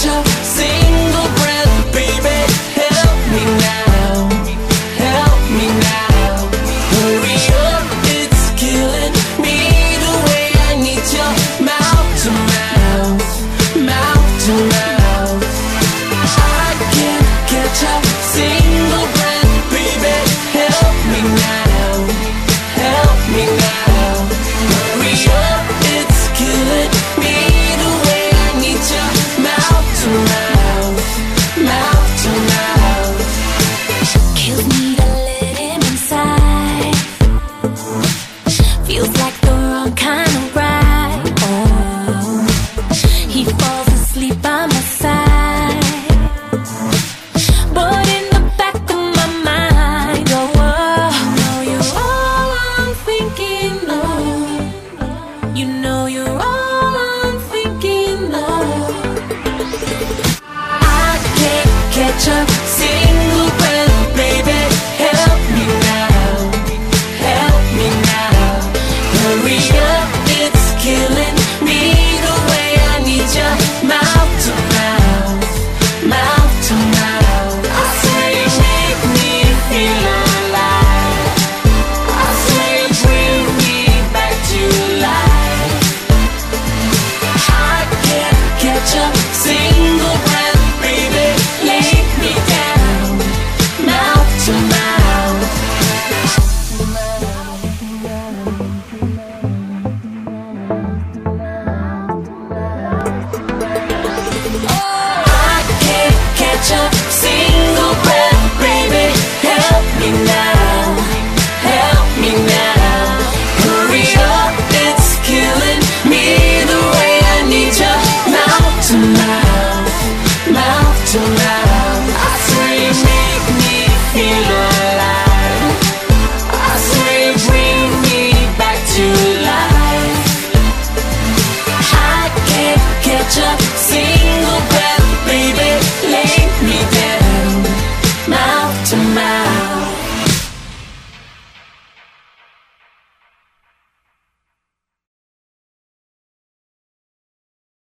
catch a single breath, baby. Help me now, help me now. Hurry up, it's killing me the way I need your mouth to mouth, mouth to mouth. I can't catch a single breath, baby. Help me now, help me now. Hurry up, it's killing me the way I need your mouth to mouth, mouth to mouth. Kills me to let him inside. Feels like the wrong kind of ride. Oh, he falls asleep by my side.